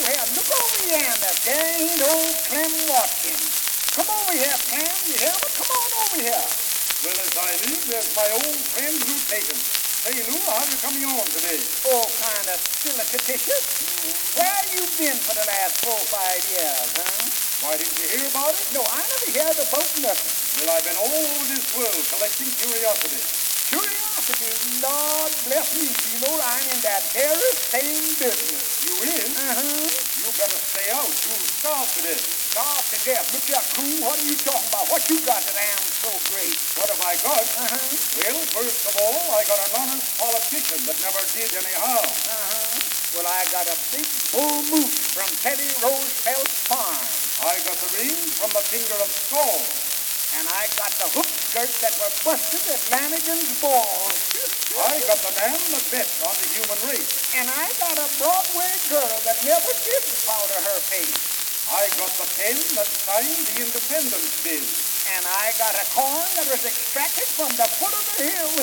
Well, look over yonder. There ain't old Clem Watkins. Come over here, Clem. You hear me? Come on over here. Well, as I live, there's my old friend Lou Tatum. Say, Lou, how's you coming on today? Oh, kind of still-a-tititious. Where you been for the last 4 or 5 years, huh? Why, didn't you hear about it? No, I never heard about nothing. Well, I've been all over this world collecting curiosities. Curiosity, Lord bless me. You know, I'm in that very same business. You in? Uh-huh. You better stay out. You'll starve to death. Starve to death. Look here, crew. What are you talking about? What you got that am so great? What have I got? Uh-huh. Well, first of all, I got an honest politician that never did any harm. Uh-huh. Well, I got a big bull moose from Teddy Roosevelt's farm. I got the ring from the finger of Saul. And I got the hook skirts that were busted at Lanigan's ball. I got the man that bet on the human race. And I got a Broadway girl that never did powder her face. I got the pen that signed the Independence Bill. And I got a corn that was extracted from the foot of the hill.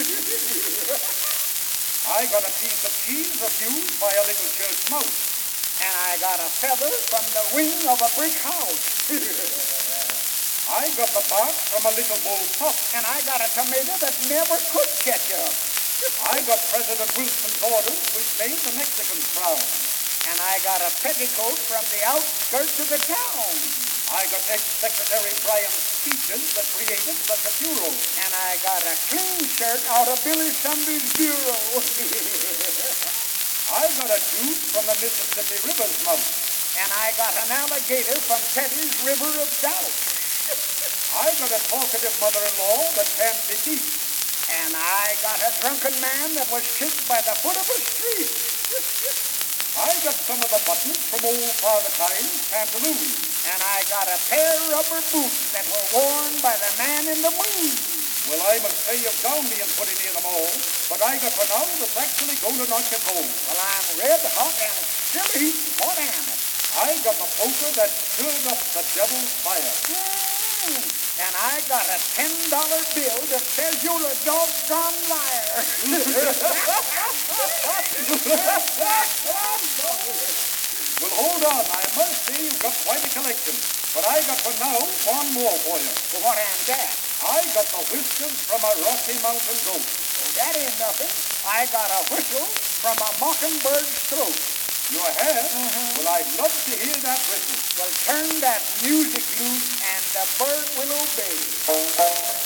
I got a piece of cheese abused by a little church mouse. And I got a feather from the wing of a brick house. I got the bark from a little bull pup. And I got a tomato that never could catch up. I got President Wilson's orders, which made the Mexicans proud. And I got a petticoat from the outskirts of the town. I got ex-Secretary Bryan's speeches that created such a furor. And I got a clean shirt out of Billy Sunder's bureau. I got a tooth from the Mississippi River's mouth. And I got an alligator from Teddy's River of Doubt. I got a talkative mother-in-law that can't be beat. And I got a drunken man that was kicked by the foot of a street. I got some of the buttons from old Father Time's pantaloons. And I got a pair of rubber boots that were worn by the man in the moon. Well, I must say you've downed me and put near them all, but I got one now that's actually going to knock you cold. Well, I'm red hot and still heating. What am it? I got the poker that stirred up the devil's fire. And I got a $10 bill that says you're a doggone liar. Well, hold on. I must say you've got quite a collection. But I got for now one more for you. Well, what am that? I got the whiskers from a Rocky Mountain goat. Oh, that ain't nothing. I got a whistle from a mockingbird's throat. You have? Well, I'd love to hear that whistle. Well, turn that music loose and the bird will obey.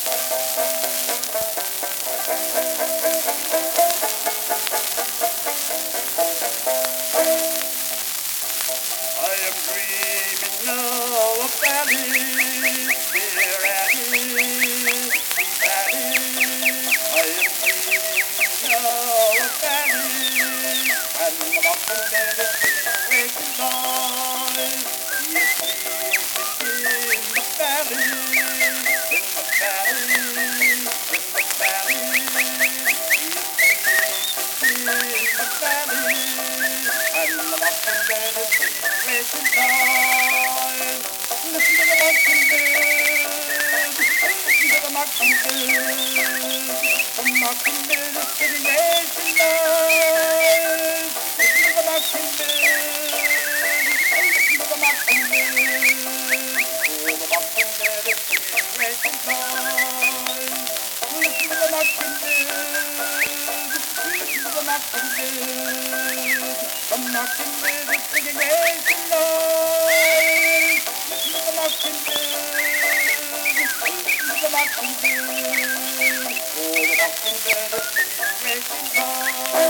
I am dreaming of a valley, dear Annie, sweet Annie. I am dreaming of a valley, and the mockingbird is waking by. He is sleeping in the valley, in the valley, in the valley. He is sleeping in the valley, and the mockingbird is waking by. Listen to the mockingbird, listen to the mockingbird. The mockingbird is singing racing lies. Listen to the mockingbird, listen to the mockingbird. Oh, the mockingbird is singing racing lies. Listen to the mockingbird, listen to the mockingbird. The mockingbird is singing racing lies. Listen to the mockingbird, listen to the mockingbird. Oh, the mockingbird is singing racing lies.